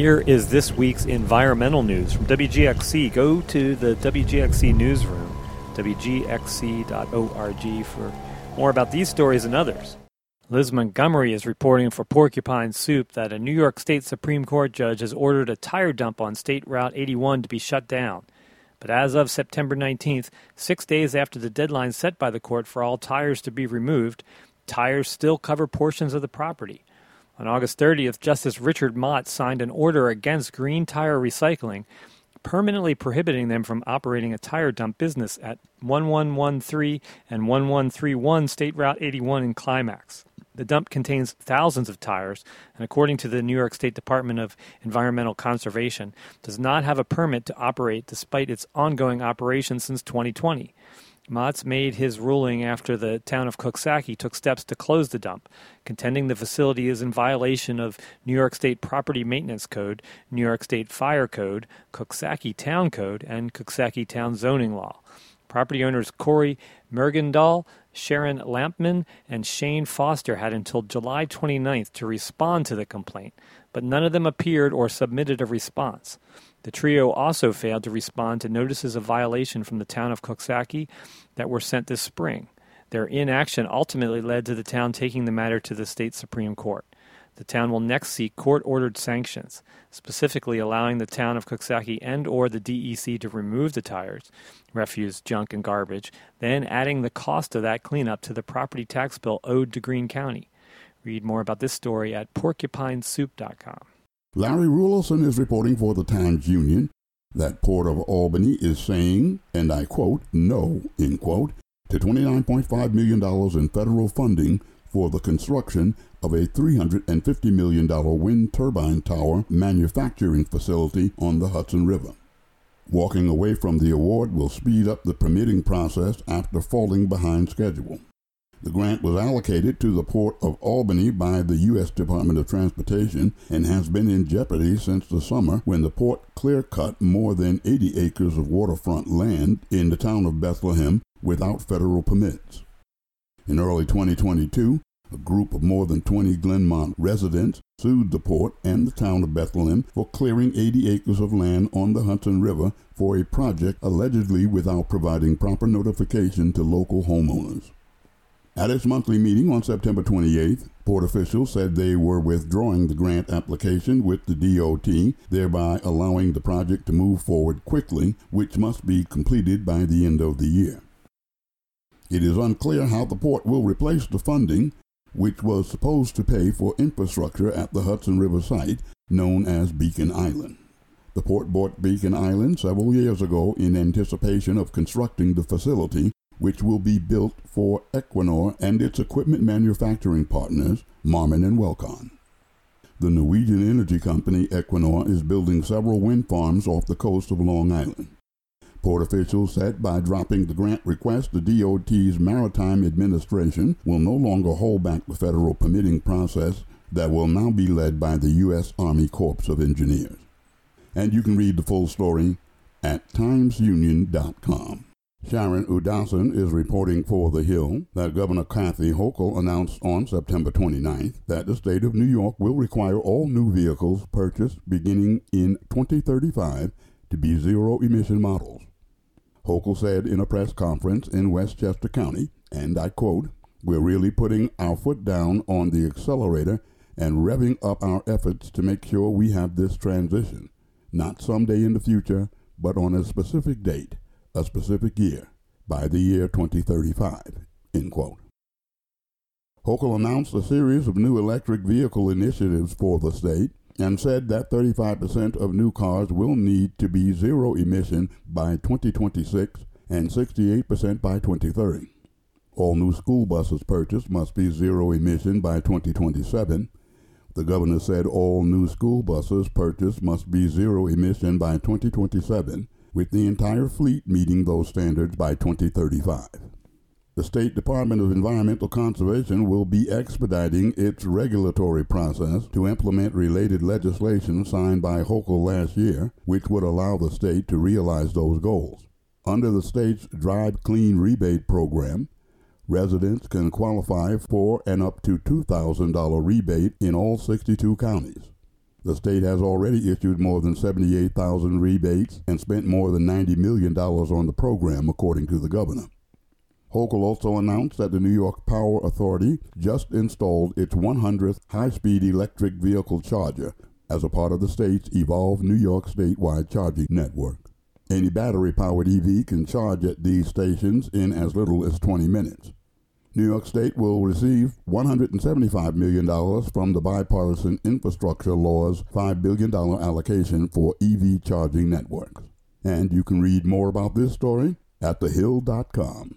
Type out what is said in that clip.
here is this week's environmental news from WGXC. Go to the WGXC newsroom, WGXC.org, for more about these stories and others. Liz Montgomery is reporting for Porcupine Soup that a New York State Supreme Court judge has ordered a tire dump on State Route 81 to be shut down. But as of September 19th, 6 days after the deadline set by the court for all tires to be removed, tires still cover portions of the property. On August 30th, Justice Richard Mott signed an order against Green Tire Recycling, permanently prohibiting them from operating a tire dump business at 1113 and 1131 State Route 81 in Climax. The dump contains thousands of tires, and according to the New York State Department of Environmental Conservation, does not have a permit to operate despite its ongoing operation since 2020. Mott's made his ruling after the town of Coxsackie took steps to close the dump, contending the facility is in violation of New York State Property Maintenance Code, New York State Fire Code, Coxsackie Town Code, and Coxsackie Town Zoning Law. Property owners Corey Mergendahl, Sharon Lampman, and Shane Foster had until July 29th to respond to the complaint, but none of them appeared or submitted a response. The trio also failed to respond to notices of violation from the town of Coxsackie that were sent this spring. Their inaction ultimately led to the town taking the matter to the state Supreme Court. The town will next seek court-ordered sanctions, specifically allowing the town of Coxsackie and or the DEC to remove the tires, refuse, junk, and garbage, then adding the cost of that cleanup to the property tax bill owed to Greene County. Read more about this story at porcupinesoup.com. Larry Rulison is reporting for the Times-Union that Port of Albany is saying, and I quote, no, end quote, to $29.5 million in federal funding for the construction of a $350 million wind turbine tower manufacturing facility on the Hudson River. Walking away from the award will speed up the permitting process after falling behind schedule. The grant was allocated to the Port of Albany by the U.S. Department of Transportation and has been in jeopardy since the summer when the port clear-cut more than 80 acres of waterfront land in the town of Bethlehem without federal permits. In early 2022, a group of more than 20 Glenmont residents sued the port and the town of Bethlehem for clearing 80 acres of land on the Hudson River for a project allegedly without providing proper notification to local homeowners. At its monthly meeting on September 28th, port officials said they were withdrawing the grant application with the DOT, thereby allowing the project to move forward quickly, which must be completed by the end of the year. It is unclear how the port will replace the funding, which was supposed to pay for infrastructure at the Hudson River site known as Beacon Island. The port bought Beacon Island several years ago in anticipation of constructing the facility, which will be built for Equinor and its equipment manufacturing partners, Marmon and Welcon. The Norwegian energy company Equinor is building several wind farms off the coast of Long Island. Port officials said by dropping the grant request, the DOT's Maritime Administration will no longer hold back the federal permitting process that will now be led by the U.S. Army Corps of Engineers. And you can read the full story at timesunion.com. Sharon Udasin is reporting for The Hill that Governor Kathy Hochul announced on September 29th that the state of New York will require all new vehicles purchased beginning in 2035 to be zero-emission models. Hochul said in a press conference in Westchester County, and I quote, "We're really putting our foot down on the accelerator and revving up our efforts to make sure we have this transition, not someday in the future, but on a specific date, a specific year, by the year 2035, end quote. Hochul announced a series of new electric vehicle initiatives for the state and said that 35% of new cars will need to be zero emission by 2026 and 68% by 2030. All new school buses purchased must be zero emission by 2027. The governor said all new school buses purchased must be zero emission by 2027, with the entire fleet meeting those standards by 2035. The State Department of Environmental Conservation will be expediting its regulatory process to implement related legislation signed by Hochul last year, which would allow the state to realize those goals. Under the state's Drive Clean rebate program, residents can qualify for an up to $2,000 rebate in all 62 counties. The state has already issued more than 78,000 rebates and spent more than $90 million on the program, according to the governor. Hochul also announced that the New York Power Authority just installed its 100th high-speed electric vehicle charger as a part of the state's evolved New York statewide charging network. Any battery-powered EV can charge at these stations in as little as 20 minutes. New York State will receive $175 million from the bipartisan infrastructure law's $5 billion allocation for EV charging networks. And you can read more about this story at thehill.com.